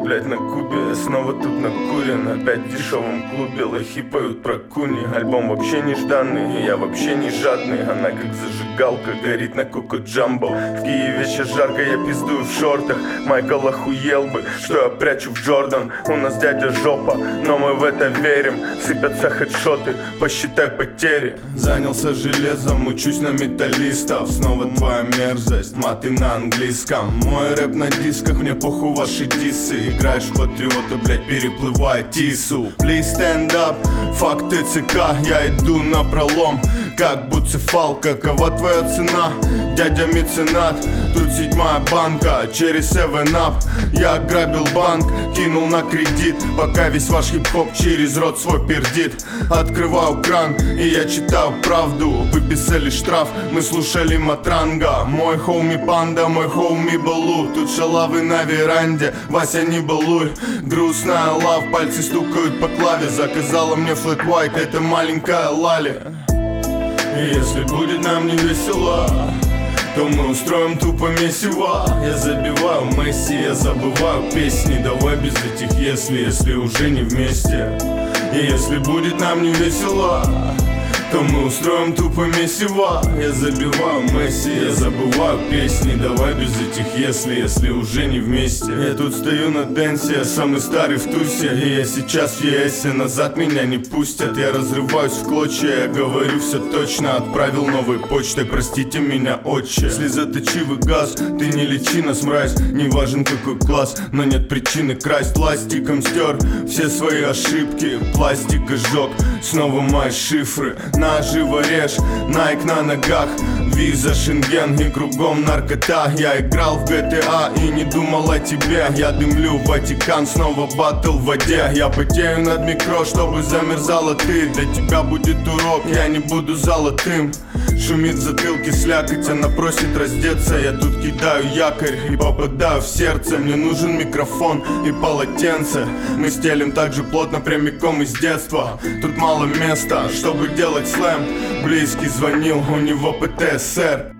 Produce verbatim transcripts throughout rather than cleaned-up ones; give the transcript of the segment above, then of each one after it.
блять, на Кубе. Я снова тут накурен, опять в дешевом клубе. Лохи поют про куни, альбом вообще нежданный. И я вообще не жадный, она как зажигалка горит на Коко Джамбо. В Киеве сейчас жарко, я пиздую в шортах. Майкл охуел бы, что я прячу в Джордан. У нас дядя жопа, но мы в это верим. Сыпятся хедшоты, посчитай потери. Занялся железом, учусь на металлистов. Снова твоя мерзость, маты на английском. Мой рэп на дисках, мне похуй ваши дисы. Играешь в патриота, блять, переплывая Тису. Please stand up, fuck ТЦК. Я иду на пролом, как буцефал. Какова твоя цена, дядя меценат? Тут седьмая банка, через севен ап. Я грабил банк, кинул на кредит. Пока весь ваш хип-хоп через рот свой пердит. Открываю кран, и я читаю правду. Выписали штраф, мы слушали Матранга. Мой хоуми Панда, мой хоуми Балу. Тут шалавы на веранде, Вася не балуй. Грустная лав, пальцы стукают по клаве. Заказала мне флэт white, это маленькая Лали. И если будет нам не весело, то мы устроим тупо месиво. Я забиваю Месси, я забываю песни. Давай без этих если, если уже не вместе. И если будет нам не весело, то мы устроим тупо месиво. Я забиваю Месси, я забываю песни. Давай без этих если, если уже не вместе. Я тут стою на дэнсе, я самый старый в тусе. И я сейчас в ЕСе, назад меня не пустят. Я разрываюсь в клочья, я говорю все точно. Отправил новой почтой, простите меня, отче. Слезоточивый газ, ты не лечи нас, мразь. Не важен какой класс, но нет причины красть. Пластиком стер все свои ошибки, пластик сжег снова мои шифры. Наживо режь, Найк на ногах, виза, Шенген и кругом наркота. Я играл в джи ти эй и не думал о тебе. Я дымлю Ватикан, снова баттл в воде. Я потею над микро, чтобы замерзала ты. Для тебя будет урок, я не буду золотым. Шумит в затылке слякоть, она просит раздеться. Я тут кидаю якорь и попадаю в сердце. Мне нужен микрофон и полотенце. Мы стелим так же плотно прямиком из детства. Тут мало места, чтобы делать слэм. Близкий звонил, у него пэ тэ эс эр.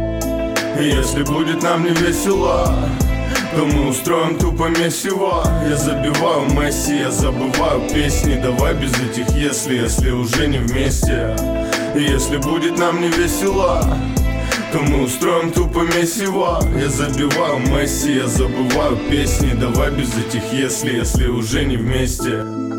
И если будет нам не весело, то мы устроим тупо месиво. Я забиваю Месси, я забываю песни. Давай без этих если, если уже не вместе. И если будет нам не весело, то мы устроим тупо месиво. Я забиваю Месси, я забываю песни. Давай без этих если, если уже не вместе.